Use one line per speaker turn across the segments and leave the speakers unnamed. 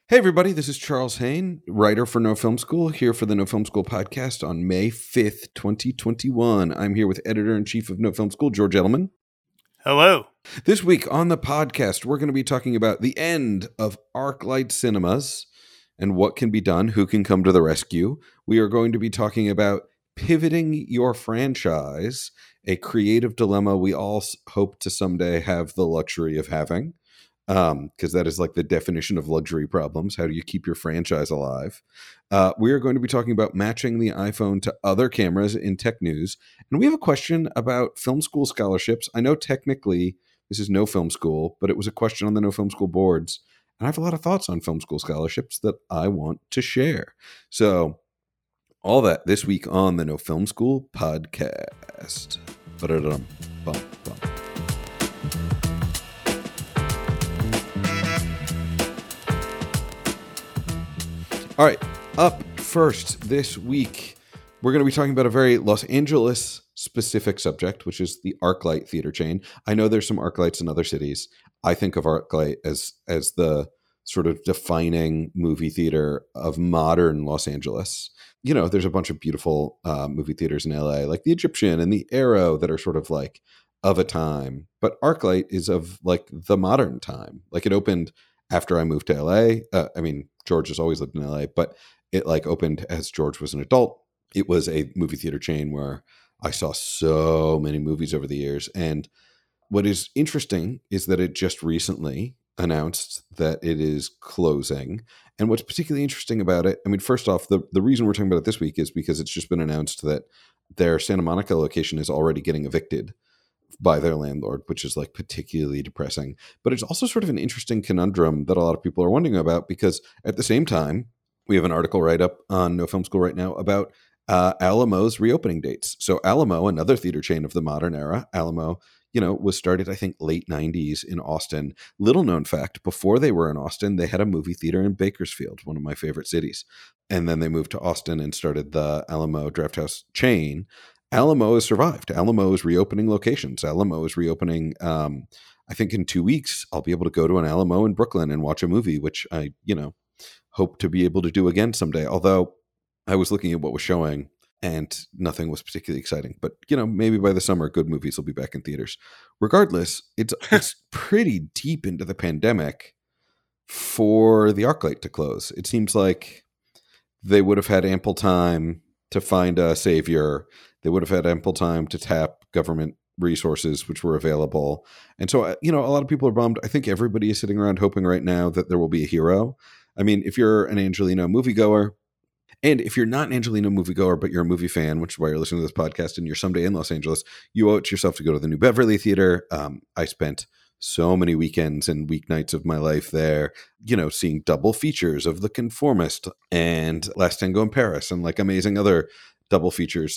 Hey, everybody, this is Charles Hain, writer for No Film School, here for the No Film School podcast on May 5th, 2021. I'm here with editor-in-chief of No Film School, George Edelman.
Hello.
This week on the podcast, we're going to be talking about the end of ArcLight Cinemas and what can be done, who can come to the rescue. We are going to be talking about pivoting your franchise, a creative dilemma we all hope to someday have the luxury of having. Because that is like the definition of luxury problems. How do you keep your franchise alive? We are going to be talking about matching the iPhone to other cameras in tech news. And we have a question about film school scholarships. I know technically this is No Film School, but it was a question on the No Film School boards. And I have a lot of thoughts on film school scholarships that I want to share. So all that this week on the No Film School podcast. Ba-da-dum, bum, bum. All right, up first this week, we're going to be talking about a very Los Angeles specific subject, which is the ArcLight theater chain. I know there's some ArcLights in other cities. I think of ArcLight as the sort of defining movie theater of modern Los Angeles. You know, there's a bunch of beautiful movie theaters in LA, like the Egyptian and the Arrow, that are sort of like of a time. But ArcLight is of like the modern time. Like it opened after I moved to LA. George has always lived in LA, but it like opened as George was an adult. It was a movie theater chain where I saw so many movies over the years. And what is interesting is that it just recently announced that it is closing. And what's particularly interesting about it, I mean, first off, the reason we're talking about it this week is because it's just been announced that their Santa Monica location is already getting evicted by their landlord, which is like particularly depressing. But it's also sort of an interesting conundrum that a lot of people are wondering about, because at the same time, we have an article right up on No Film School right now about Alamo's reopening dates. So Alamo, another theater chain of the modern era, Alamo, was started, I think, late 90s in Austin. Little known fact, before they were in Austin, they had a movie theater in Bakersfield, one of my favorite cities. And then they moved to Austin and started the Alamo Drafthouse chain. Alamo has survived. Alamo is reopening locations. Alamo is reopening. I think in 2 weeks, I'll be able to go to an Alamo in Brooklyn and watch a movie, which I, hope to be able to do again someday. Although I was looking at what was showing and nothing was particularly exciting. But, maybe by the summer, good movies will be back in theaters. Regardless, it's pretty deep into the pandemic for the ArcLight to close. It seems like they would have had ample time to find a savior. They would have had ample time to tap government resources which were available. And so, a lot of people are bummed. I think everybody is sitting around hoping right now that there will be a hero. I mean, if you're an Angelino moviegoer, and if you're not an Angelino moviegoer, but you're a movie fan, which is why you're listening to this podcast and you're someday in Los Angeles, you owe it to yourself to go to the New Beverly Theater. I spent so many weekends and weeknights of my life there, seeing double features of The Conformist and Last Tango in Paris and like amazing other double features.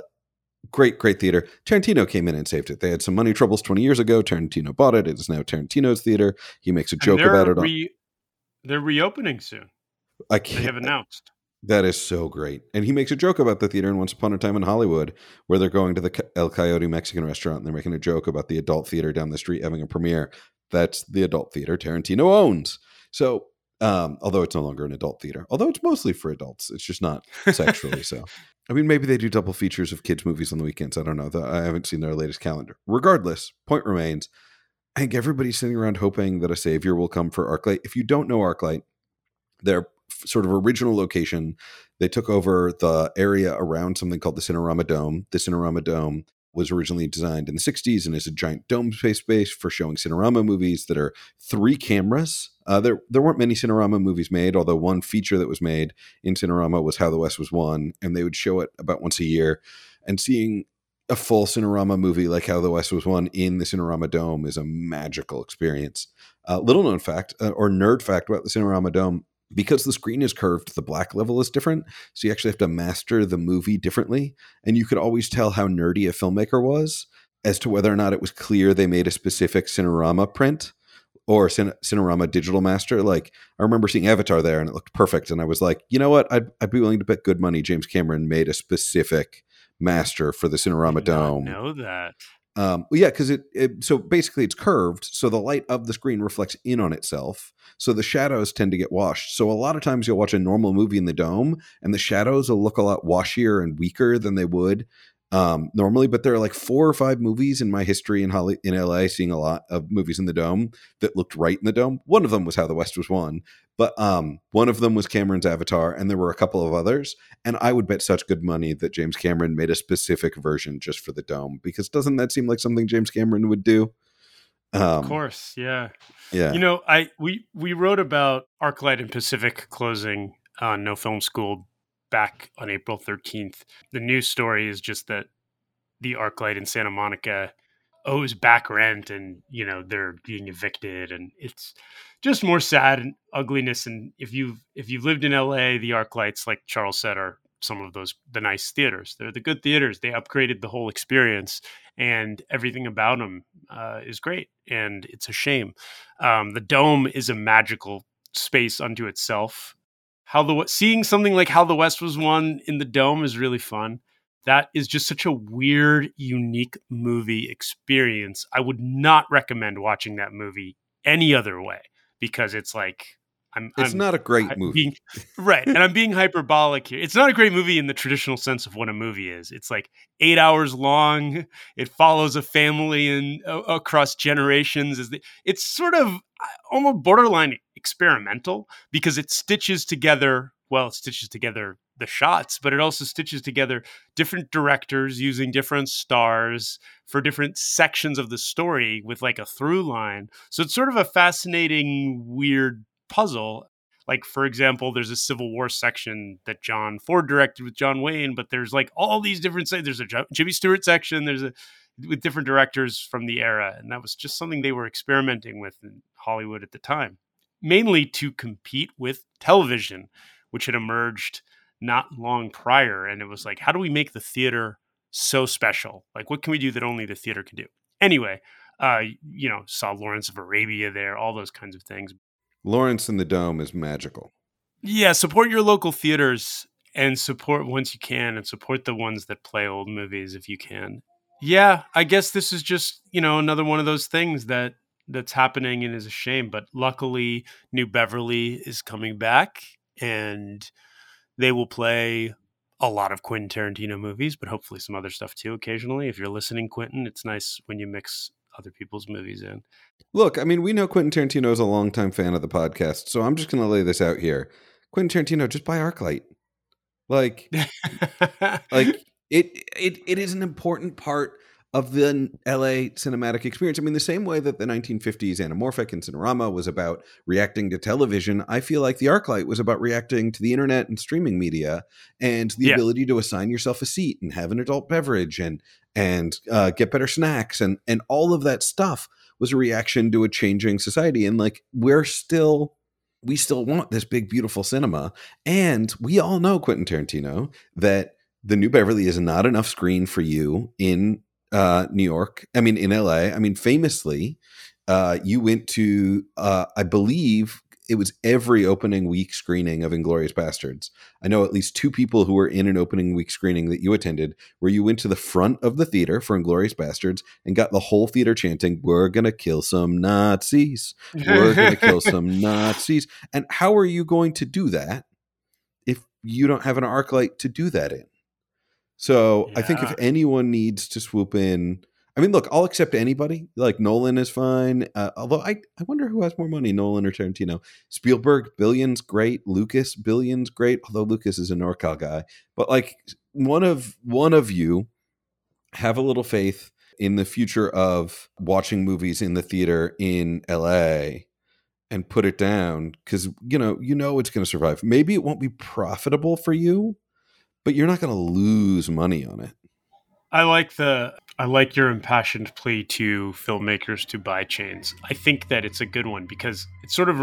Great theater. Tarantino came in and saved it. They had some money troubles 20 years ago. Tarantino bought it. It is now Tarantino's theater. He makes a joke about it.
They're reopening soon. They have announced.
That is so great. And he makes a joke about the theater in Once Upon a Time in Hollywood, where they're going to the El Coyote Mexican restaurant and they're making a joke about the adult theater down the street having a premiere. That's the adult theater Tarantino owns. So, although it's no longer an adult theater, although it's mostly for adults, it's just not sexually so. I mean, maybe they do double features of kids' movies on the weekends. I don't know. I haven't seen their latest calendar. Regardless, point remains, I think everybody's sitting around hoping that a savior will come for ArcLight. If you don't know ArcLight, their sort of original location, they took over the area around something called the Cinerama Dome. The Cinerama Dome was originally designed in the 60s and is a giant dome space for showing Cinerama movies that are 3 cameras. There weren't many Cinerama movies made, although one feature that was made in Cinerama was How the West Was Won, and they would show it about once a year. And seeing a full Cinerama movie like How the West Was Won in the Cinerama Dome is a magical experience. Little known fact, or nerd fact about the Cinerama Dome, because the screen is curved, the black level is different. So you actually have to master the movie differently. And you could always tell how nerdy a filmmaker was as to whether or not it was clear they made a specific Cinerama print or Cinerama digital master. Like, I remember seeing Avatar there and it looked perfect. And I was like, you know what? I'd be willing to bet good money James Cameron made a specific master for the Cinerama Dome.
I know that.
Yeah, because so basically it's curved, so the light of the screen reflects in on itself, so the shadows tend to get washed. So a lot of times you'll watch a normal movie in the dome, and the shadows will look a lot washier and weaker than they would normally. But there are like 4 or 5 movies in my history in LA, seeing a lot of movies in the dome that looked right in the dome. One of them was How the West Was Won, but one of them was Cameron's Avatar, and there were a couple of others. And I would bet such good money that James Cameron made a specific version just for the dome, because doesn't that seem like something James Cameron would do?
Of course, yeah.
Yeah.
You know, we wrote about ArcLight and Pacific closing on No Film School back on April 13th. The news story is just that the ArcLight in Santa Monica owes back rent, and they're being evicted, and it's just more sad and ugliness. And if you've lived in LA, the ArcLights, like Charles said, are some of the nice theaters. They're the good theaters. They upgraded the whole experience, and everything about them is great. And it's a shame. The Dome is a magical space unto itself. Seeing something like How the West Was Won in the Dome is really fun. That is just such a weird, unique movie experience. I would not recommend watching that movie any other way, because it's like
it's not a great movie.
Right. And I'm being hyperbolic here. It's not a great movie in the traditional sense of what a movie is. It's like 8 hours long. It follows a family and across generations. It's sort of almost borderline experimental, because it stitches together the shots, but it also stitches together different directors using different stars for different sections of the story with like a through line. So it's sort of a fascinating, weird puzzle. Like, for example, there's a Civil War section that John Ford directed with John Wayne, but there's like all these different there's a Jimmy Stewart section, with different directors from the era. And that was just something they were experimenting with in Hollywood at the time, mainly to compete with television, which had emerged not long prior. And it was like, how do we make the theater so special? Like, what can we do that only the theater can do? Anyway, saw Lawrence of Arabia there, all those kinds of things.
Lawrence in the Dome is magical.
Yeah, support your local theaters, and support once you can, and support the ones that play old movies if you can. Yeah, I guess this is just, another one of those things that's happening and is a shame. But luckily, New Beverly is coming back, and they will play a lot of Quentin Tarantino movies, but hopefully some other stuff too occasionally. If you're listening, Quentin, it's nice when you mix other people's movies in.
Look, I mean, we know Quentin Tarantino is a longtime fan of the podcast, so I'm just going to lay this out here. Quentin Tarantino, just buy ArcLight. Like it is an important part of the LA cinematic experience. I mean, the same way that the 1950s Anamorphic and Cinerama was about reacting to television, I feel like the ArcLight was about reacting to the internet and streaming media, and the ability to assign yourself a seat and have an adult beverage and get better snacks, and all of that stuff was a reaction to a changing society. And like, we still want this big, beautiful cinema. And we all know, Quentin Tarantino, that the New Beverly is not enough screen for you in New York. I mean, in LA. I mean, famously, you went to, I believe it was every opening week screening of Inglourious Basterds. I know at least 2 people who were in an opening week screening that you attended, where you went to the front of the theater for Inglourious Basterds and got the whole theater chanting, "We're going to kill some Nazis. We're going to kill some Nazis." And how are you going to do that if you don't have an ArcLight to do that in? So I think if anyone needs to swoop in, I mean, look, I'll accept anybody. Like, Nolan is fine. Although I wonder who has more money, Nolan or Tarantino. Spielberg, billions, great. Lucas, billions, great. Although Lucas is a NorCal guy. But like, one of you have a little faith in the future of watching movies in the theater in LA and put it down, because you know it's going to survive. Maybe it won't be profitable for you, but you're not going to lose money on it.
I like your impassioned plea to filmmakers to buy chains. I think that it's a good one, because it's sort of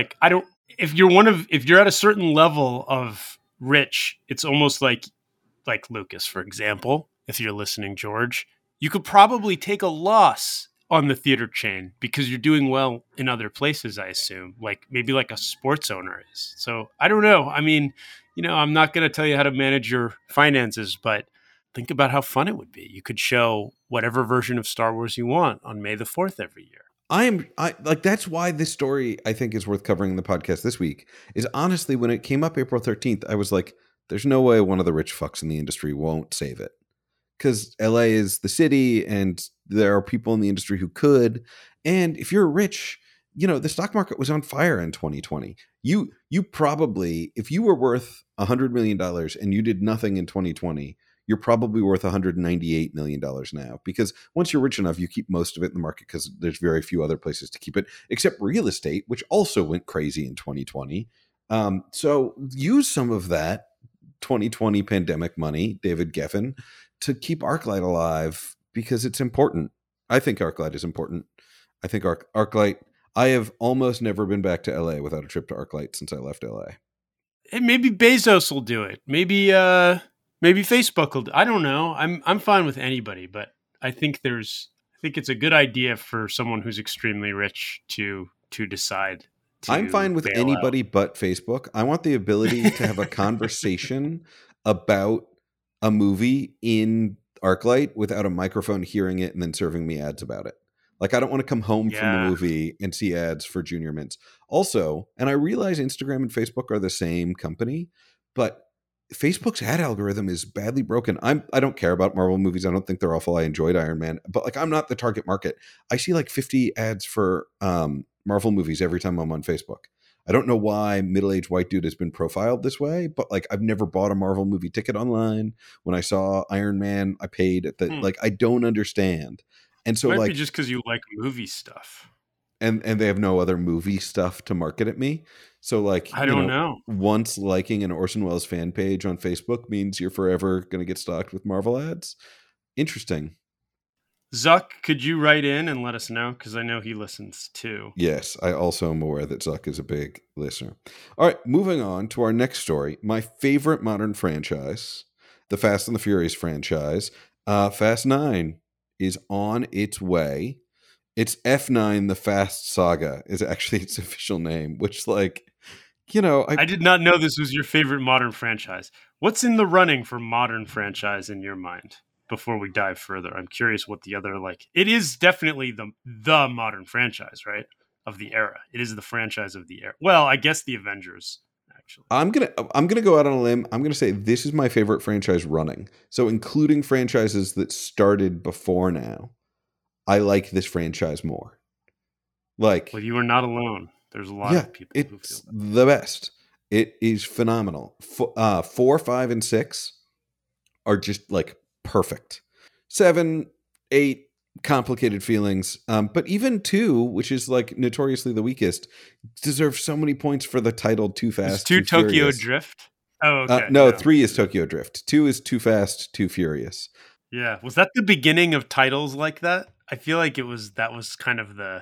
if you're at a certain level of rich, it's almost like Lucas, for example. If you're listening, George, you could probably take a loss on the theater chain because you're doing well in other places, I assume, like maybe like a sports owner is. So I don't know. I mean, I'm not going to tell you how to manage your finances, but think about how fun it would be. You could show whatever version of Star Wars you want on May the 4th every year.
I like that's why this story I think is worth covering in the podcast this week. Is honestly when it came up April 13th, I was like, there's no way one of the rich fucks in the industry won't save it. Because LA is the city and there are people in the industry who could. And if you're rich, the stock market was on fire in 2020. You probably, if you were worth $100 million and you did nothing in 2020, you're probably worth $198 million now. Because once you're rich enough, you keep most of it in the market because there's very few other places to keep it, except real estate, which also went crazy in 2020. So use some of that 2020 pandemic money, David Geffen, to keep ArcLight alive because it's important. I think ArcLight is important. I think ArcLight, I have almost never been back to LA without a trip to ArcLight since I left LA.
And maybe Bezos will do it. Maybe Facebook will. I don't know. I'm fine with anybody, but I think it's a good idea for someone who's extremely rich to decide.
I'm fine with anybody but Facebook. I want the ability to have a conversation about a movie in ArcLight without a microphone hearing it and then serving me ads about it. Like, I don't want to come home from the movie and see ads for Junior Mints. Also, and I realize Instagram and Facebook are the same company, but Facebook's ad algorithm is badly broken. I don't care about Marvel movies. I don't think they're awful. I enjoyed Iron Man, but like, I'm not the target market. I see like 50 ads for Marvel movies every time I'm on Facebook. I don't know why middle-aged white dude has been profiled this way, but like, I've never bought a Marvel movie ticket online. When I saw Iron Man, I paid at the like, I don't understand. And so
might be just because you like movie stuff.
And they have no other movie stuff to market at me. So like,
I don't know.
Once liking an Orson Welles fan page on Facebook means you're forever going to get stocked with Marvel ads. Interesting.
Zuck, could you write in and let us know? Because I know he listens too.
Yes, I also am aware that Zuck is a big listener. All right, moving on to our next story. My favorite modern franchise, the Fast and the Furious franchise, Fast 9 is on its way. It's F9, the Fast Saga is actually its official name, which like, I
did not know this was your favorite modern franchise. What's in the running for modern franchise in your mind? Before we dive further, I'm curious what the other it is definitely the modern franchise, right? Of the era. It is the franchise of the era. Well, I guess the Avengers, actually.
I'm gonna go out on a limb. I'm gonna say this is my favorite franchise running. So including franchises that started before now, I like this franchise more. Like,
well, you are not alone. There's a lot of people who feel that.
It's the best. It is phenomenal. 4, 5, and 6 are just like perfect. 7, 8, complicated feelings. But even 2, which is like notoriously the weakest, deserves so many points for the title Too Fast,
is 2
Too
Tokyo
Furious.
Drift? Oh, okay.
No, 3 is Tokyo Drift. 2 is Too Fast, Too Furious.
Yeah. Was that the beginning of titles like that? I feel like that was kind of the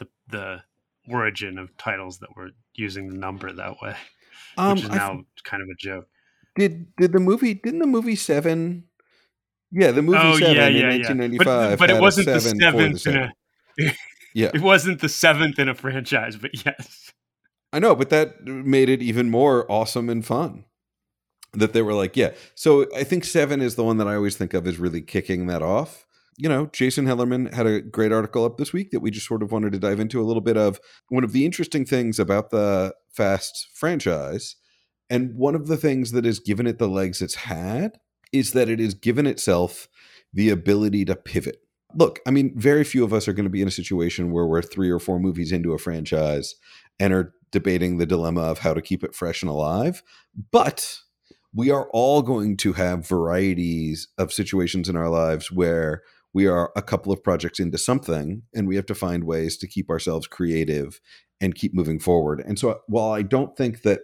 origin of titles that were using the number that way, which is now kind of a joke.
Didn't the movie 7? Yeah, the movie 7 in 1995.
But it wasn't the 7th
yeah.
It wasn't the 7th in a franchise, but yes.
I know, but that made it even more awesome and fun. That they were like, yeah. So I think 7 is the one that I always think of as really kicking that off. Jason Hellerman had a great article up this week that we just sort of wanted to dive into a little bit of. One of the interesting things about the Fast franchise, and one of the things that has given it the legs it's had, is that it has given itself the ability to pivot. Look, I mean, very few of us are going to be in a situation where we're 3 or 4 movies into a franchise and are debating the dilemma of how to keep it fresh and alive. But we are all going to have varieties of situations in our lives where we are a couple of projects into something and we have to find ways to keep ourselves creative and keep moving forward. And so while I don't think that,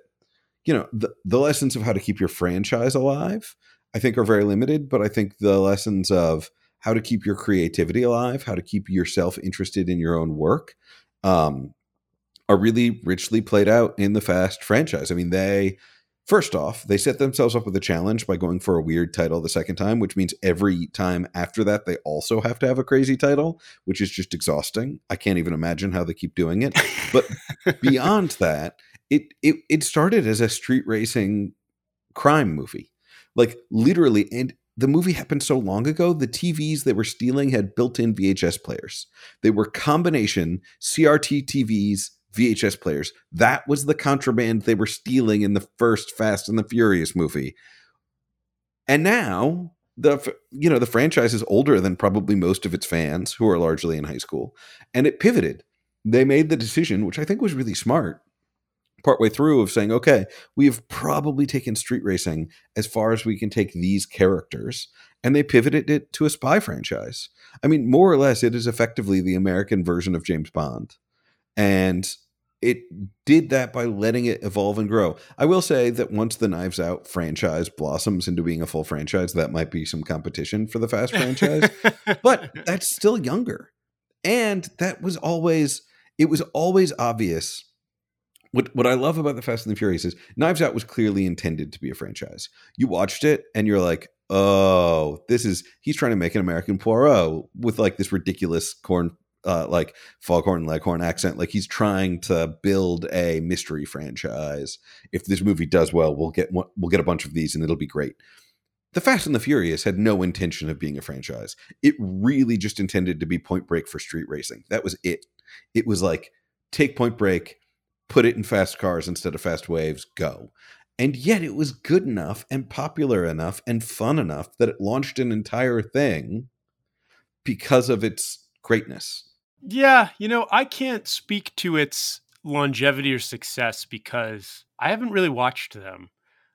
the lessons of how to keep your franchise alive, I think are very limited, but I think the lessons of how to keep your creativity alive, how to keep yourself interested in your own work, are really richly played out in the Fast franchise. I mean, first off, they set themselves up with a challenge by going for a weird title the second time, which means every time after that, they also have to have a crazy title, which is just exhausting. I can't even imagine how they keep doing it. But beyond that, it started as a street racing crime movie. Like literally, and the movie happened so long ago, the TVs they were stealing had built-in VHS players. They were combination CRT TVs, VHS players. That was the contraband they were stealing in the first Fast and the Furious movie. And now the franchise is older than probably most of its fans, who are largely in high school, and it pivoted. They made the decision, which I think was really smart, partway through, of saying, okay, we've probably taken street racing as far as we can take these characters, and they pivoted it to a spy franchise. I mean, more or less, it is effectively the American version of James Bond. And it did that by letting it evolve and grow. I will say that once the Knives Out franchise blossoms into being a full franchise, that might be some competition for the Fast franchise, but that's still younger. And it was always obvious. What I love about the Fast and the Furious is Knives Out was clearly intended to be a franchise. You watched it and you're like, oh, he's trying to make an American Poirot with like this ridiculous like foghorn leghorn accent. Like he's trying to build a mystery franchise. If this movie does well, we'll get a bunch of these and it'll be great. The Fast and the Furious had no intention of being a franchise. It really just intended to be Point Break for street racing. That was it. It was like, take Point Break, put it in fast cars instead of fast waves, go. And yet it was good enough and popular enough and fun enough that it launched an entire thing because of its greatness.
Yeah, I can't speak to its longevity or success because I haven't really watched them.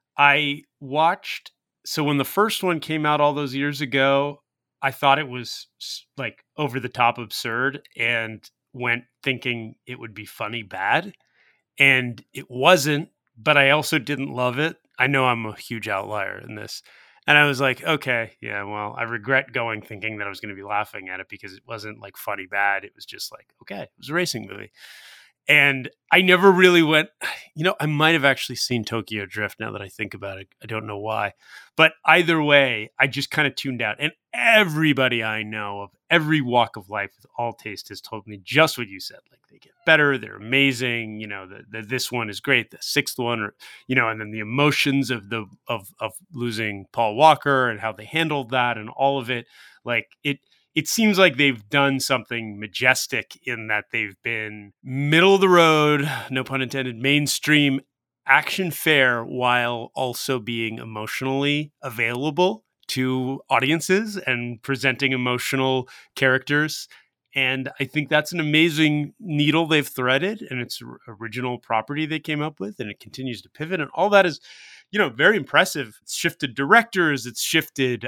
So when the first one came out all those years ago, I thought it was like over the top absurd and went thinking it would be funny bad. And it wasn't, but I also didn't love it. I know I'm a huge outlier in this. And I was like, okay, yeah, well, I regret going thinking that I was going to be laughing at it because it wasn't like funny bad. It was just like, okay, it was a racing movie. And I never really went, I might have actually seen Tokyo Drift now that I think about it. I don't know why. But either way, I just kind of tuned out. And everybody I know of every walk of life with all taste has told me just what you said. Like they get better, they're amazing. This one is great. The sixth one, and then the emotions of losing Paul Walker and how they handled that and all of it. Like it seems like they've done something majestic in that they've been middle of the road, no pun intended, mainstream action fare while also being emotionally available to audiences and presenting emotional characters. And I think that's an amazing needle they've threaded, and it's original property they came up with, and it continues to pivot. And all that is, very impressive. It's shifted directors. It's shifted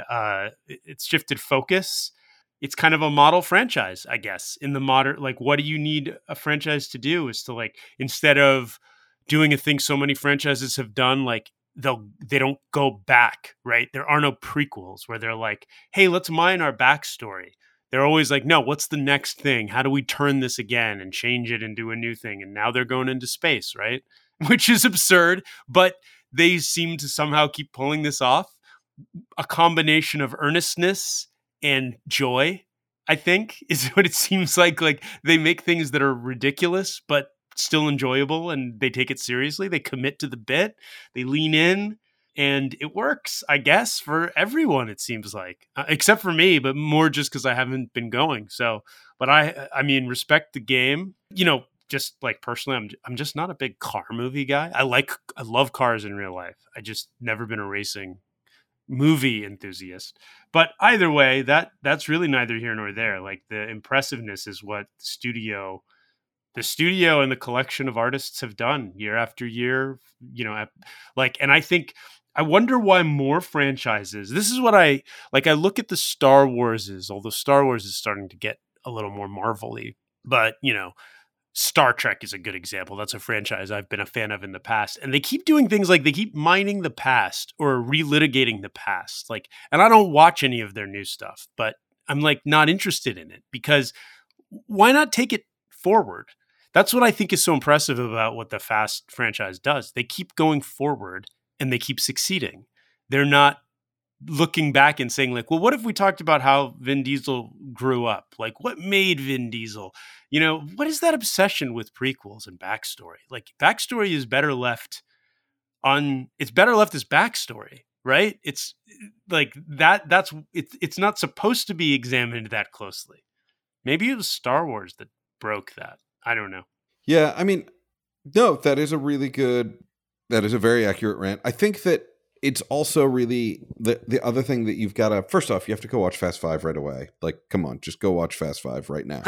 focus. It's kind of a model franchise, I guess, in the modern, like, what do you need a franchise to do is to, like, instead of doing a thing so many franchises have done, like they don't go back, right? There are no prequels where they're like, hey, let's mine our backstory. They're always like, no, what's the next thing? How do we turn this again and change it and do a new thing? And now they're going into space, right? Which is absurd, but they seem to somehow keep pulling this off. A combination of earnestness and joy, I think, is what it seems like. Like they make things that are ridiculous, but still enjoyable, and they take it seriously. They commit to the bit, they lean in, and it works, I guess, for everyone, it seems like, except for me, but more just because I haven't been going. So, but I mean, respect the game, just like personally, I'm just not a big car movie guy. I love cars in real life. I just never been a racing movie enthusiast. But either way, that's really neither here nor there. Like the impressiveness is what the studio and the collection of artists have done year after year, and I wonder why more franchises. This is what I look at the Star Warses, although Star Wars is starting to get a little more Marvel-y, but Star Trek is a good example. That's a franchise I've been a fan of in the past. And they keep doing things like they keep mining the past or relitigating the past. And I don't watch any of their new stuff, but I'm not interested in it because why not take it forward? That's what I think is so impressive about what the Fast franchise does. They keep going forward and they keep succeeding. They're not looking back and saying well, what if we talked about how Vin Diesel grew up? What made Vin Diesel? What is that obsession with prequels and backstory? Backstory is better left as backstory. right? It's like it's not supposed to be examined that closely. Maybe it was Star Wars that broke that. I don't know.
Yeah, I mean, no, that is a very accurate rant. I think that it's also really the other thing that you've got to, first off, you have to go watch Fast Five right away. Like, come on, just go watch Fast Five right now.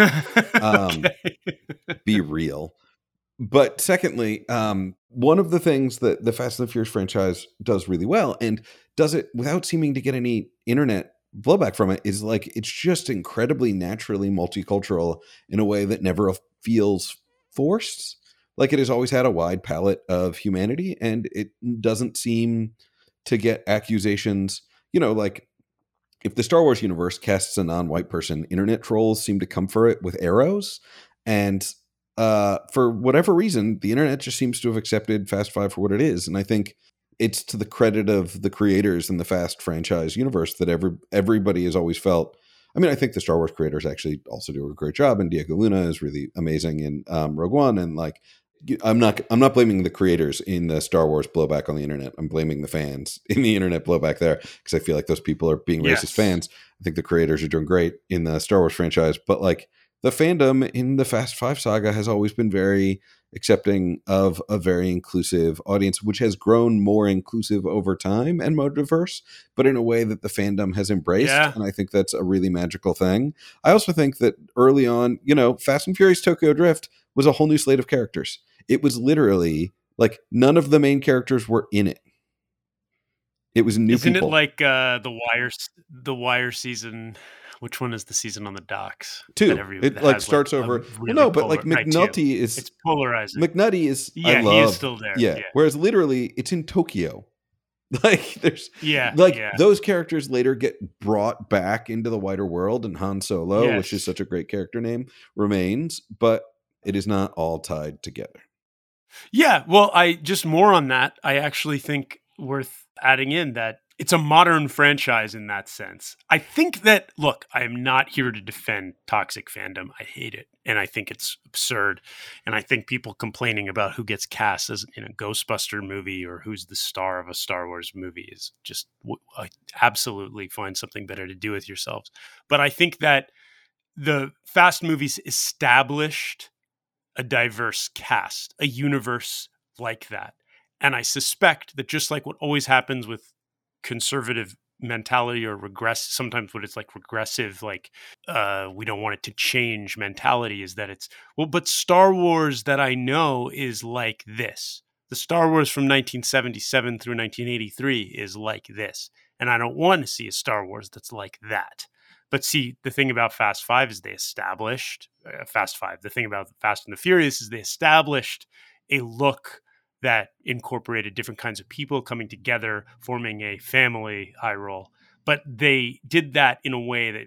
Be real. But secondly, one of the things that the Fast and the Furious franchise does really well, and does it without seeming to get any internet blowback from it, is like it's just incredibly naturally multicultural in a way that never feels forced. Like it has always had a wide palette of humanity, and it doesn't seem to get accusations. Like if the Star Wars universe casts a non-white person, internet trolls seem to come for it with arrows. And for whatever reason, the internet just seems to have accepted Fast Five for what it is. And I think it's to the credit of the creators in the Fast franchise universe that everybody has always felt. I mean, I think the Star Wars creators actually also do a great job, and Diego Luna is really amazing in Rogue One. And like, I'm not blaming the creators in the Star Wars blowback on the internet. I'm blaming the fans in the internet blowback there, because I feel like those people are being racist fans. I think the creators are doing great in the Star Wars franchise, but like the fandom in the Fast Five saga has always been very accepting of a very inclusive audience, which has grown more inclusive over time and more diverse, but in a way that the fandom has embraced.
Yeah.
And I think that's a really magical thing. I also think that early on, Fast and Furious Tokyo Drift was a whole new slate of characters. It was literally like none of the main characters were in it. It was new
Isn't
people.
It like the Wire season? Which one is the season on the docks?
2. It like starts over.
Really
well, no, but like McNulty
it's polarizing.
McNulty is.
Yeah, he is still there.
Yeah. Whereas literally, it's in Tokyo. Like there's those characters later get brought back into the wider world, and Han Solo, which is such a great character name, remains, but it is not all tied together.
Yeah, well, I just more on that. I actually think worth adding in that it's a modern franchise in that sense. I think that, look, I am not here to defend toxic fandom. I hate it. And I think it's absurd. And I think people complaining about who gets cast as in a Ghostbuster movie or who's the star of a Star Wars movie is just absolutely find something better to do with yourselves. But I think that the Fast movies established a diverse cast, a universe like that. And I suspect that just like what always happens with conservative mentality or sometimes what it's like regressive, like we don't want it to change mentality, is that it's, well, but Star Wars that I know is like this. The Star Wars from 1977 through 1983 is like this. And I don't want to see a Star Wars that's like that. But see, the thing about Fast Five is they established the thing about Fast and the Furious is they established a look that incorporated different kinds of people coming together, forming a family high roll. But they did that in a way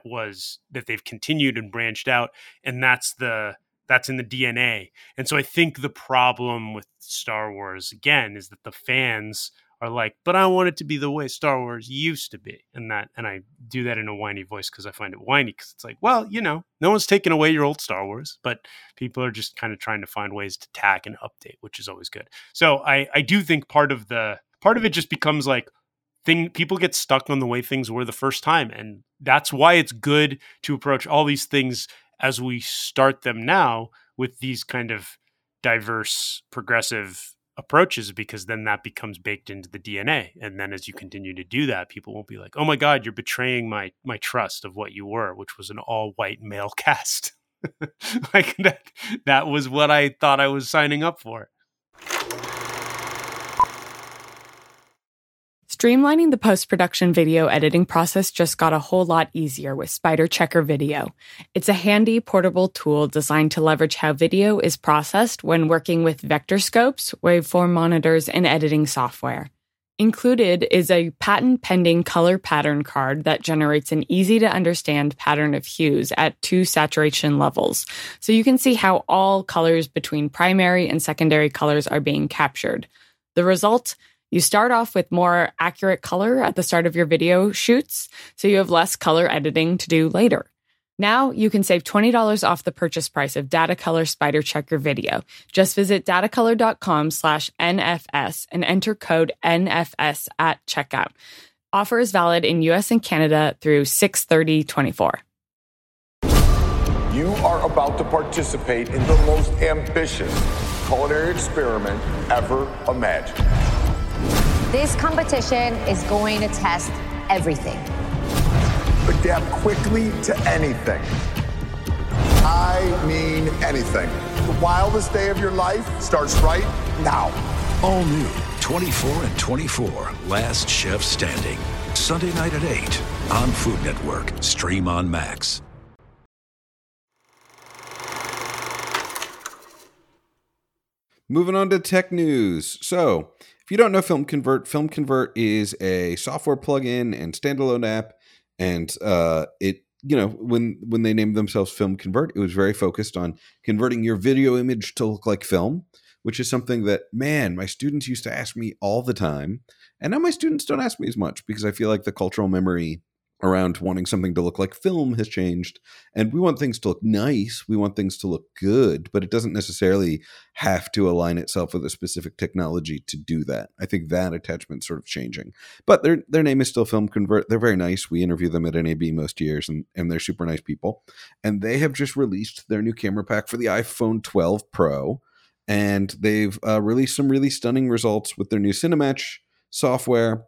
that they've continued and branched out, and that's in the DNA. And so I think the problem with Star Wars again is that the fans are like, but I want it to be the way Star Wars used to be. And I do that in a whiny voice because I find it whiny, because it's like, well, no one's taking away your old Star Wars, but people are just kind of trying to find ways to tack and update, which is always good. So I do think part of it just becomes like people get stuck on the way things were the first time. And that's why it's good to approach all these things as we start them now with these kind of diverse, progressive approaches, because then that becomes baked into the DNA. And then as you continue to do that, people won't be like, oh my God, you're betraying my trust of what you were, which was an all white male cast. Like that was what I thought I was signing up for.
Streamlining the post-production video editing process just got a whole lot easier with Spider Checker Video. It's a handy, portable tool designed to leverage how video is processed when working with vector scopes, waveform monitors, and editing software. Included is a patent-pending color pattern card that generates an easy-to-understand pattern of hues at 2 saturation levels, so you can see how all colors between primary and secondary colors are being captured. The result? You start off with more accurate color at the start of your video shoots, so you have less color editing to do later. Now you can save $20 off the purchase price of Datacolor Spider Checker Video. Just visit datacolor.com/NFS and enter code NFS at checkout. Offer is valid in US and Canada through 6/30/24.
You are about to participate in the most ambitious culinary experiment ever imagined.
This competition is going to test everything.
Adapt quickly to anything. I mean anything. The wildest day of your life starts right now.
All new 24 and 24, Last Chef Standing. Sunday night at 8 on Food Network. Stream on Max.
Moving on to tech news. So, if you don't know Film Convert is a software plugin and standalone app, and when they named themselves Film Convert, it was very focused on converting your video image to look like film, which is something that, man, my students used to ask me all the time, and now my students don't ask me as much because I feel like the cultural memory around wanting something to look like film has changed, and we want things to look nice, we want things to look good, but it doesn't necessarily have to align itself with a specific technology to do that. I think that attachment's sort of changing, but their name is still Film Convert. They're very nice. We interview them at NAB most years, and they're super nice people, and they have just released their new camera pack for the iPhone 12 Pro, and they've released some really stunning results with their new Cinematch software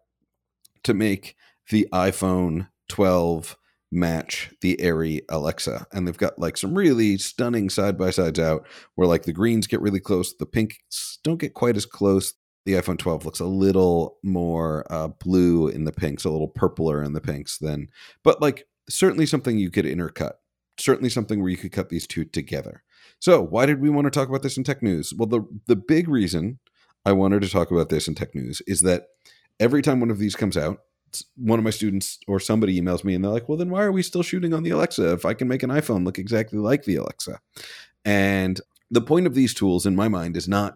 to make the iPhone 12 match the Airy Alexa. And they've got like some really stunning side-by-sides out where like the greens get really close, the pinks don't get quite as close. The iPhone 12 looks a little more blue in the pinks, a little purpler in the pinks than, but like certainly something you could intercut. Certainly something where you could cut these two together. So why did we want to talk about this in tech news? Well, the big reason I wanted to talk about this in tech news is that every time one of these comes out, one of my students or somebody emails me and they're like, well, then why are we still shooting on the Alexa if I can make an iPhone look exactly like the Alexa? And the point of these tools in my mind is not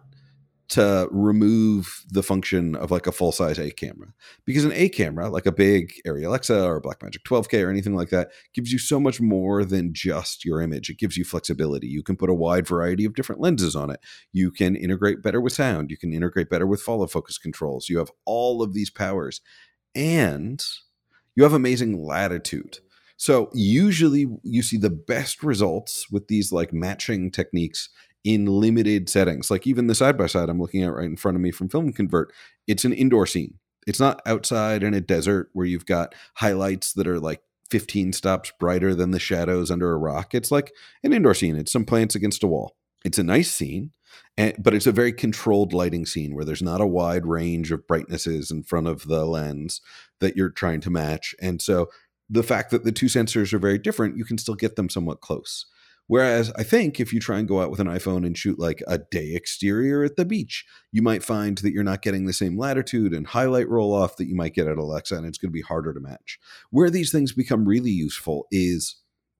to remove the function of like a full-size A camera, because an A camera, like a big Arri Alexa or a Blackmagic 12K or anything like that, gives you so much more than just your image. It gives you flexibility. You can put a wide variety of different lenses on it. You can integrate better with sound. You can integrate better with follow focus controls. You have all of these powers. And you have amazing latitude. So usually you see the best results with these like matching techniques in limited settings. Like even the side-by-side I'm looking at right in front of me from Film Convert, it's an indoor scene. It's not outside in a desert where you've got highlights that are like 15 stops brighter than the shadows under a rock. It's like an indoor scene. It's some plants against a wall. It's a nice scene, but it's a very controlled lighting scene where there's not a wide range of brightnesses in front of the lens that you're trying to match. And so the fact that the two sensors are very different, you can still get them somewhat close. Whereas I think if you try and go out with an iPhone and shoot like a day exterior at the beach, you might find that you're not getting the same latitude and highlight roll off that you might get at Alexa, and it's going to be harder to match. Where these things become really useful is,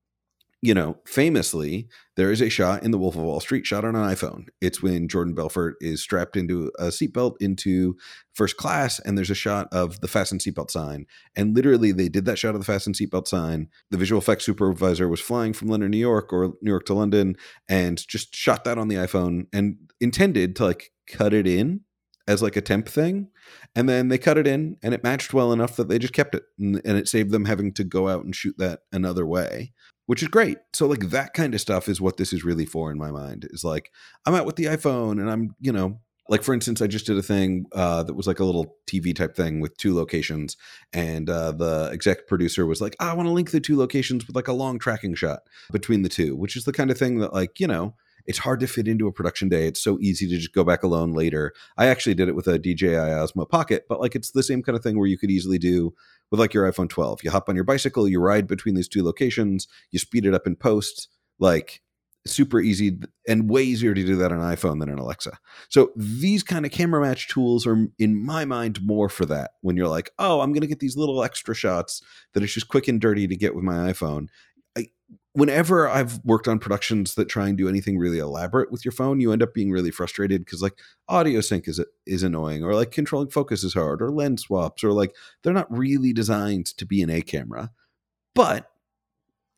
famously, there is a shot in The Wolf of Wall Street shot on an iPhone. It's when Jordan Belfort is strapped into a seatbelt into first class, and there's a shot of the fasten seatbelt sign. And literally, they did that shot of the fasten seatbelt sign. The visual effects supervisor was flying from London, New York, or New York to London, and just shot that on the iPhone and intended to like cut it in as like a temp thing. And then they cut it in, and it matched well enough that they just kept it, and it saved them having to go out and shoot that another way, which is great. So like that kind of stuff is what this is really for in my mind, is like, I'm out with the iPhone and I'm, like for instance, I just did a thing that was like a little TV type thing with two locations. And the exec producer was like, I want to link the two locations with like a long tracking shot between the two, which is the kind of thing that like, it's hard to fit into a production day. It's so easy to just go back alone later. I actually did it with a DJI Osmo Pocket, but like it's the same kind of thing where you could easily do with like your iPhone 12. You hop on your bicycle, you ride between these two locations, you speed it up in post, like super easy and way easier to do that on an iPhone than an Alexa. So these kind of camera match tools are, in my mind, more for that. When you're like, oh, I'm going to get these little extra shots that it's just quick and dirty to get with my iPhone. Whenever I've worked on productions that try and do anything really elaborate with your phone, you end up being really frustrated because like audio sync is annoying, or like controlling focus is hard, or lens swaps, or like they're not really designed to be an A camera. But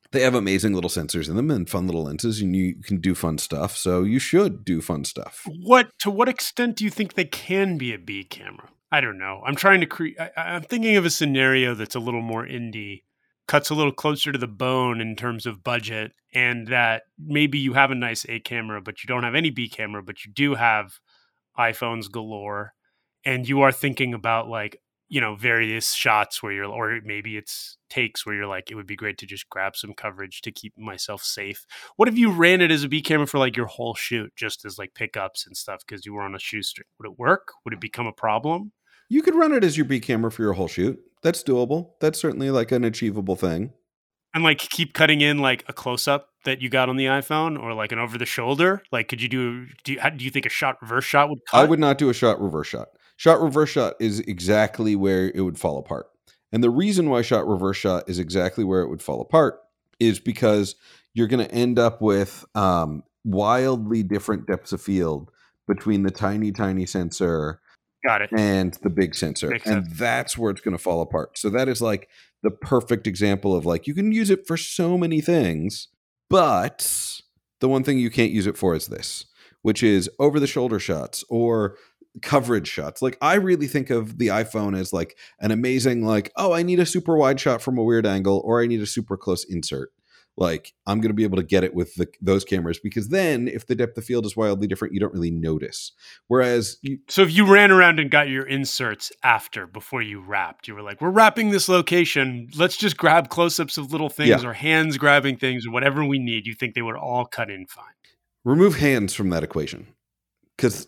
They have amazing little sensors in them and fun little lenses, and you can do fun stuff. So you should do fun stuff.
To what extent do you think they can be a B camera? I don't know. I'm trying to create. I'm thinking of a scenario that's a little more indie, cuts a little closer to the bone in terms of budget, and that maybe you have a nice A camera, but you don't have any B camera, but you do have iPhones galore, and you are thinking about like, you know, various shots where or maybe it's takes where you're like, it would be great to just grab some coverage to keep myself safe. What if you ran it as a B camera for like your whole shoot, just as like pickups and stuff because you were on a shoestring? Would it work? Would it become a problem?
You could run it as your B camera for your whole shoot. That's doable. That's certainly like an achievable thing.
And like keep cutting in like a close up that you got on the iPhone or like an over the do? Could you do you think a shot reverse shot would cut?
I would not do a shot reverse shot. Shot reverse shot is exactly where it would fall apart. And the reason why shot reverse shot is exactly where it would fall apart is because you're going to end up with wildly different depths of field between the tiny, tiny sensor
Got it.
and the big sensor. And that's where it's going to fall apart. So that is like the perfect example of like, you can use it for so many things, but the one thing you can't use it for is this, which is over the shoulder shots or coverage shots. Like I really think of the iPhone as like an amazing, like, oh, I need a super wide shot from a weird angle, or I need a super close insert. Like I'm going to be able to get it with those cameras because then if the depth of field is wildly different, you don't really notice. Whereas
so if you ran around and got your inserts before you wrapped, you were like, we're wrapping this location. Let's just grab close-ups of little things or hands grabbing things or whatever we need. You think they would all cut in fine?
Remove hands from that equation. Because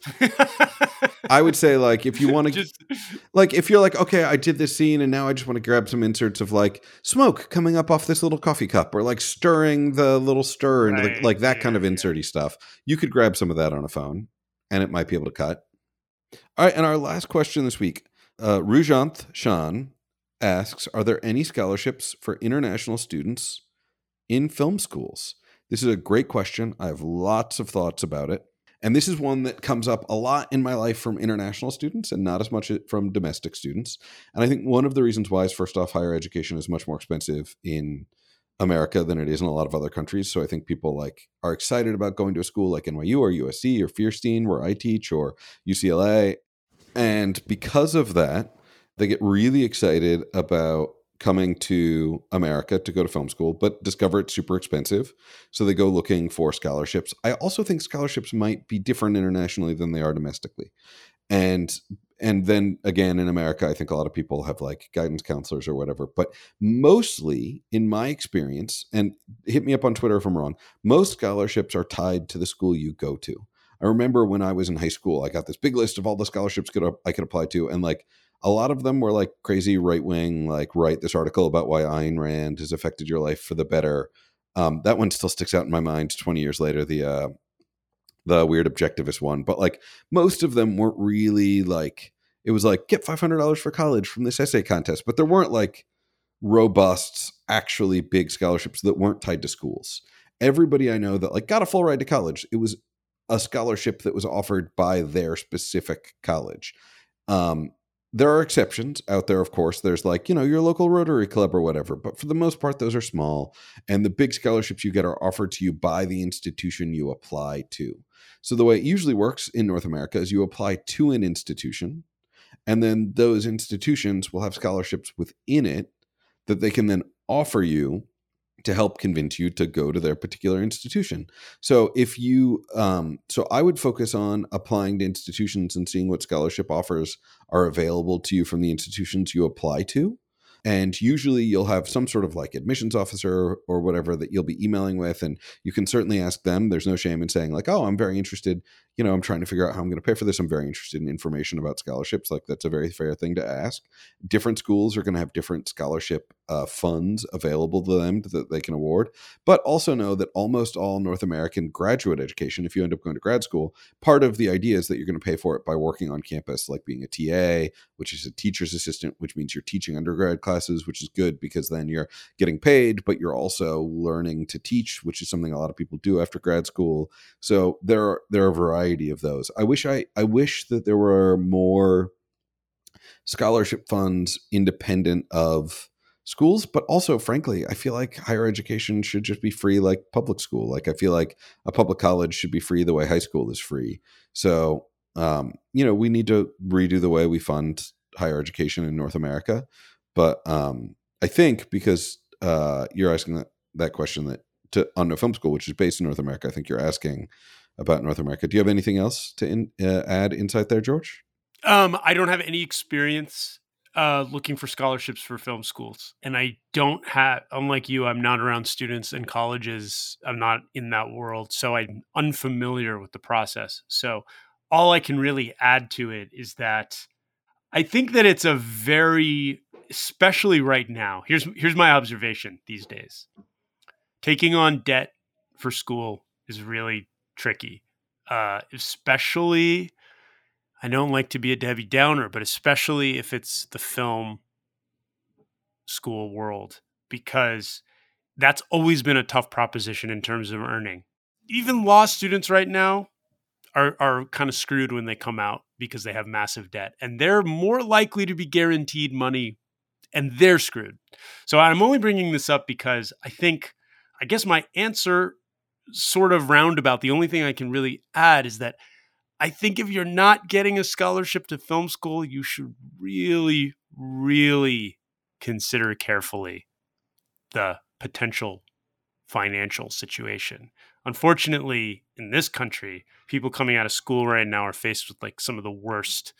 I would say, like, if you want to, like, if you're like, okay, I did this scene and now I just want to grab some inserts of like smoke coming up off this little coffee cup or like stirring the little stir and like that kind of inserty stuff, you could grab some of that on a phone and it might be able to cut. All right. And our last question this week, Rujanth Shan asks, are there any scholarships for international students in film schools? This is a great question. I have lots of thoughts about it. And this is one that comes up a lot in my life from international students and not as much from domestic students. And I think one of the reasons why is, first off, higher education is much more expensive in America than it is in a lot of other countries. So I think people like are excited about going to a school like NYU or USC or Fierstein, where I teach, or UCLA. And because of that, they get really excited about coming to America to go to film school, but discover it's super expensive. So they go looking for scholarships. I also think scholarships might be different internationally than they are domestically. And then again, in America, I think a lot of people have like guidance counselors or whatever, but mostly in my experience, and hit me up on Twitter if I'm wrong, most scholarships are tied to the school you go to. I remember when I was in high school, I got this big list of all the scholarships I could apply to. And like, a lot of them were like crazy right wing, like write this article about why Ayn Rand has affected your life for the better. That one still sticks out in my mind 20 years later, the weird objectivist one. But like most of them weren't really like, it was like get $500 for college from this essay contest, but there weren't like robust, actually big scholarships that weren't tied to schools. Everybody I know that like got a full ride to college, it was a scholarship that was offered by their specific college. There are exceptions out there, of course. There's like, you know, your local Rotary Club or whatever. But for the most part, those are small. And the big scholarships you get are offered to you by the institution you apply to. So the way it usually works in North America is you apply to an institution, and then those institutions will have scholarships within it that they can then offer you to help convince you to go to their particular institution. So if you, so I would focus on applying to institutions and seeing what scholarship offers are available to you from the institutions you apply to. And usually you'll have some sort of like admissions officer or whatever that you'll be emailing with. And you can certainly ask them. There's no shame in saying like, oh, I'm very interested. You know, I'm trying to figure out how I'm going to pay for this. I'm very interested in information about scholarships. Like that's a very fair thing to ask. Different schools are going to have different scholarship funds available to them that they can award. But also know that almost all North American graduate education, if you end up going to grad school, part of the idea is that you're going to pay for it by working on campus, like being a TA, which is a teacher's assistant, which means you're teaching undergrad classes, which is good because then you're getting paid, but you're also learning to teach, which is something a lot of people do after grad school. So there are a variety of those. I wish that there were more scholarship funds independent of schools, but also, frankly, I feel like higher education should just be free like public school. Like I feel like a public college should be free the way high school is free. So, we need to redo the way we fund higher education in North America. But I think because you're asking that question on No Film School, which is based in North America, I think you're asking about North America. Do you have anything else to add insight there, George?
I don't have any experience looking for scholarships for film schools. And I don't have, unlike you, I'm not around students in colleges. I'm not in that world. So I'm unfamiliar with the process. So all I can really add to it is that I think that it's a very, especially right now, here's my observation these days. Taking on debt for school is really tricky, especially, I don't like to be a Debbie Downer, but especially if it's the film school world, because that's always been a tough proposition in terms of earning. Even law students right now are kind of screwed when they come out because they have massive debt, and they're more likely to be guaranteed money, and they're screwed. So I'm only bringing this up because I guess my answer, sort of roundabout, the only thing I can really add is that I think if you're not getting a scholarship to film school, you should really, really consider carefully the potential financial situation. Unfortunately, in this country, people coming out of school right now are faced with like some of the worst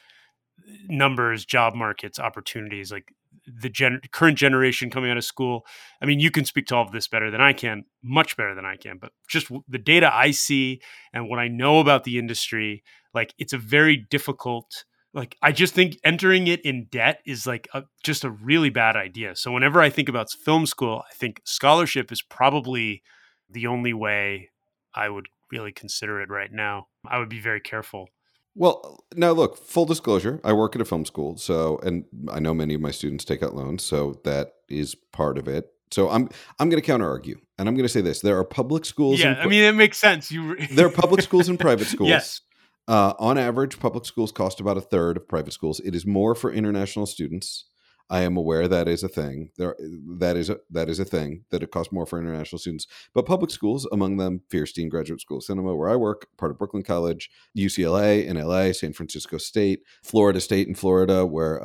numbers, job markets, opportunities. Like the current generation coming out of school, I mean, you can speak to all of this better than I can, much better than I can, but just the data I see and what I know about the industry, like it's a very difficult, like I just think entering it in debt is like just a really bad idea. So whenever I think about film school, I think scholarship is probably the only way I would really consider it right now. I would be very careful.
Well, now look, full disclosure, I work at a film school, and I know many of my students take out loans, so that is part of it. So I'm going to counter argue, and I'm going to say this: there are public schools.
Yeah, I mean, it makes sense.
There are public schools and private schools.
Yes.
On average, public schools cost about a third of private schools. It is more for international students. I am aware that is a thing. That is a thing that it costs more for international students. But public schools, among them Fierstein Graduate School of Cinema, where I work, part of Brooklyn College, UCLA in LA, San Francisco State, Florida State in Florida, where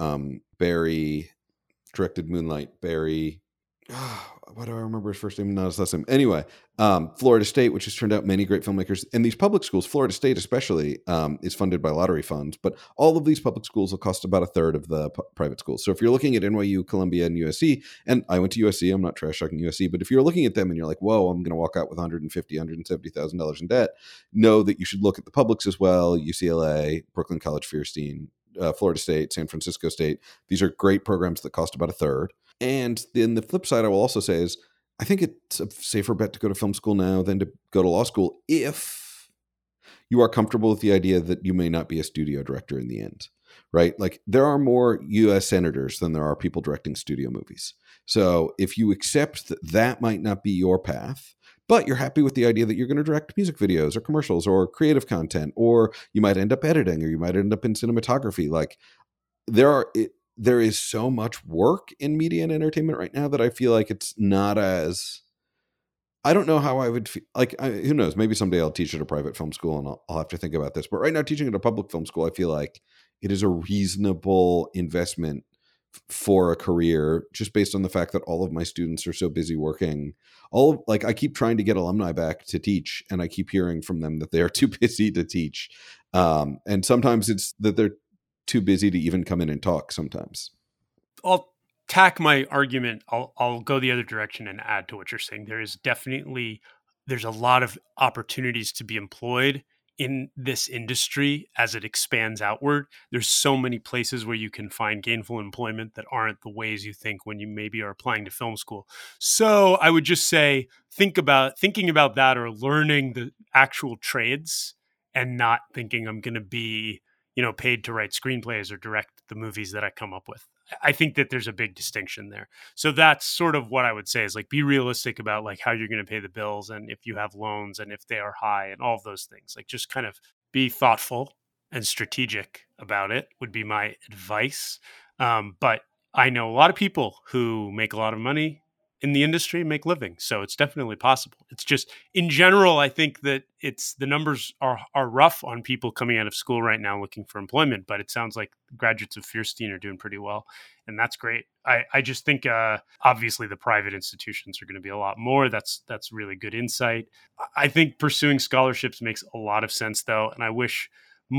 Barry directed Moonlight. Barry, why do I remember his first name? Not his last name. Anyway, Florida State, which has turned out many great filmmakers. And these public schools, Florida State especially, is funded by lottery funds. But all of these public schools will cost about a third of the private schools. So if you're looking at NYU, Columbia, and USC, and I went to USC, I'm not trash talking USC, but if you're looking at them and you're like, whoa, I'm going to walk out with $150,000, $170,000 in debt, know that you should look at the publics as well. UCLA, Brooklyn College, Fierstein, Florida State, San Francisco State. These are great programs that cost about a third. And then the flip side I will also say is I think it's a safer bet to go to film school now than to go to law school if you are comfortable with the idea that you may not be a studio director in the end, right? Like there are more U.S. senators than there are people directing studio movies. So if you accept that that might not be your path, but you're happy with the idea that you're going to direct music videos or commercials or creative content, or you might end up editing or you might end up in cinematography, like there is so much work in media and entertainment right now that I feel like it's not as, I don't know how I would feel, like, who knows, maybe someday I'll teach at a private film school and I'll have to think about this. But right now teaching at a public film school, I feel like it is a reasonable investment for a career just based on the fact that all of my students are so busy working. I keep trying to get alumni back to teach and I keep hearing from them that they're too busy to teach. And sometimes it's that they're too busy to even come in and talk sometimes.
I'll tack my argument. I'll go the other direction and add to what you're saying. There's a lot of opportunities to be employed in this industry as it expands outward. There's so many places where you can find gainful employment that aren't the ways you think when you maybe are applying to film school. So I would just say, thinking about that or learning the actual trades and not thinking I'm going to be paid to write screenplays or direct the movies that I come up with. I think that there's a big distinction there. So that's sort of what I would say is like, be realistic about like how you're going to pay the bills and if you have loans and if they are high and all of those things. Like just kind of be thoughtful and strategic about it would be my advice. But I know a lot of people who make a lot of money in the industry, make living. So it's definitely possible. It's just in general, I think that the numbers are rough on people coming out of school right now looking for employment, but it sounds like graduates of Fierstein are doing pretty well. And that's great. I just think obviously the private institutions are going to be a lot more. That's really good insight. I think pursuing scholarships makes a lot of sense though. And I wish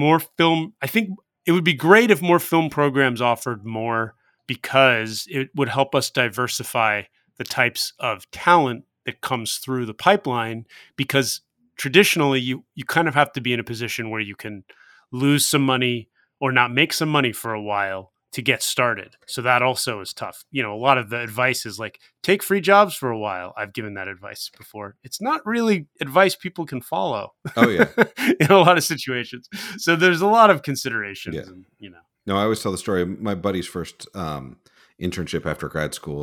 I think it would be great if more film programs offered more, because it would help us diversify the types of talent that comes through the pipeline, because traditionally you kind of have to be in a position where you can lose some money or not make some money for a while to get started. So that also is tough. A lot of the advice is like, take free jobs for a while. I've given that advice before. It's not really advice people can follow.
Oh yeah.
In a lot of situations. So there's a lot of considerations.
Yeah.
And,
No, I always tell the story. My buddy's first internship after grad school,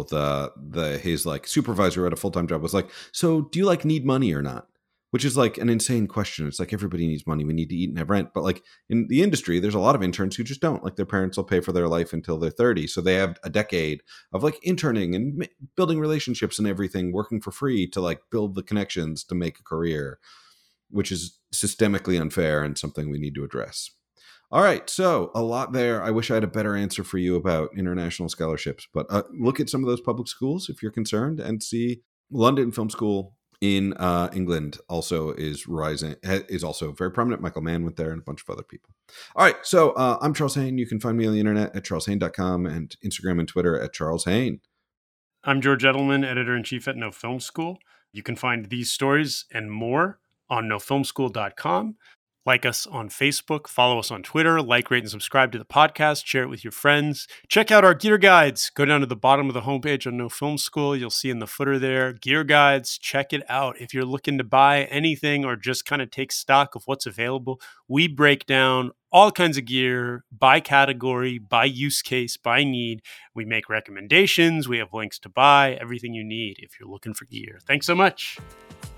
his like supervisor at a full-time job was like, "So do you like need money or not?" Which is like an insane question. It's like, everybody needs money. We need to eat and have rent. But like in the industry, there's a lot of interns who just don't. Like their parents will pay for their life until they're 30. So they have a decade of like interning and building relationships and everything, working for free to like build the connections to make a career, which is systemically unfair and something we need to address. All right, so a lot there. I wish I had a better answer for you about international scholarships, but look at some of those public schools if you're concerned, and see London Film School in England also is rising, is also very prominent. Michael Mann went there and a bunch of other people. All right, so I'm Charles Haine. You can find me on the internet at charleshaine.com and Instagram and Twitter at Charles Haine.
I'm George Edelman, editor-in-chief at No Film School. You can find these stories and more on nofilmschool.com. Like us on Facebook, follow us on Twitter, like, rate, and subscribe to the podcast, share it with your friends. Check out our gear guides. Go down to the bottom of the homepage on No Film School. You'll see in the footer there, gear guides. Check it out. If you're looking to buy anything or just kind of take stock of what's available, we break down all kinds of gear by category, by use case, by need. We make recommendations. We have links to buy, everything you need if you're looking for gear. Thanks so much.